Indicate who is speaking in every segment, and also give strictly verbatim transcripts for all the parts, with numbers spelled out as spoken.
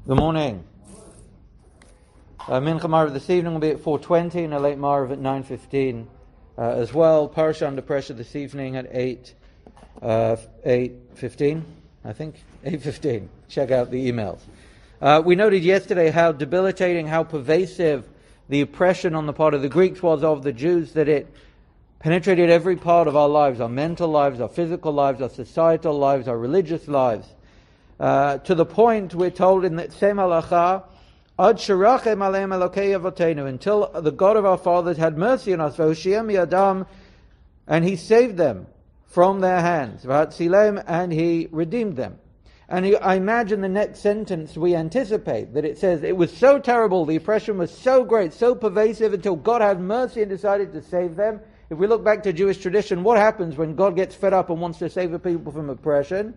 Speaker 1: Good morning. Uh, Mincha Marav this evening will be at four twenty and a late Marav at nine fifteen uh, as well. Parasha under pressure this evening at eight fifteen, I think. eight fifteen. Check out the emails. Uh, we noted yesterday how debilitating, how pervasive the oppression on the part of the Greeks was of the Jews, that it penetrated every part of our lives, our mental lives, our physical lives, our societal lives, our religious lives. Uh, to the point, we're told in that same halacha, Ad sharachem aleim elokei avotenu, until the God of our fathers had mercy on us, v'hoshiyem miyadam, and He saved them from their hands, v'hatzilem, and He redeemed them. And he, I imagine the next sentence we anticipate, that it says, it was so terrible, the oppression was so great, so pervasive, until God had mercy and decided to save them. If we look back to Jewish tradition, what happens when God gets fed up and wants to save the people from oppression?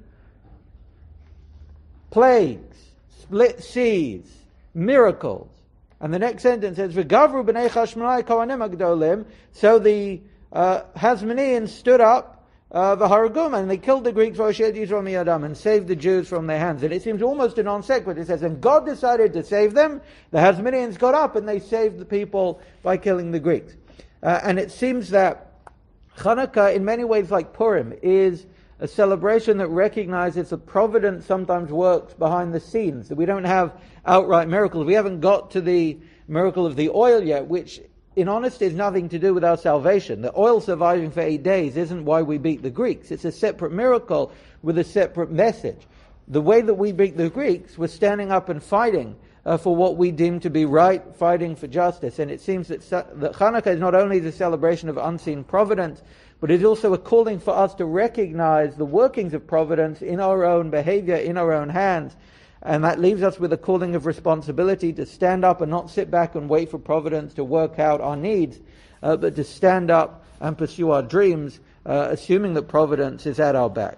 Speaker 1: Plagues, split seas, miracles. And the next sentence says, V'gavru b'nei Chashmonai kohanim agdolim. So the uh, Hasmoneans stood up, uh, v'haragum, and they killed the Greeks, v'oshet Yisrael miyadam, and saved the Jews from their hands. And it seems almost a non sequitur. It says, and God decided to save them. The Hasmoneans got up and they saved the people by killing the Greeks. Uh, and it seems that Chanukah, in many ways like Purim, is a celebration that recognizes that providence sometimes works behind the scenes, that we don't have outright miracles. We haven't got to the miracle of the oil yet, which in honesty has nothing to do with our salvation. The oil surviving for eight days isn't why we beat the Greeks. It's a separate miracle with a separate message. The way that we beat the Greeks was standing up and fighting uh, for what we deem to be right, fighting for justice. And it seems that, that Chanukah is not only the celebration of unseen providence, but it's also a calling for us to recognize the workings of providence in our own behavior, in our own hands. And that leaves us with a calling of responsibility to stand up and not sit back and wait for providence to work out our needs, uh, but to stand up and pursue our dreams, uh, assuming that providence is at our back.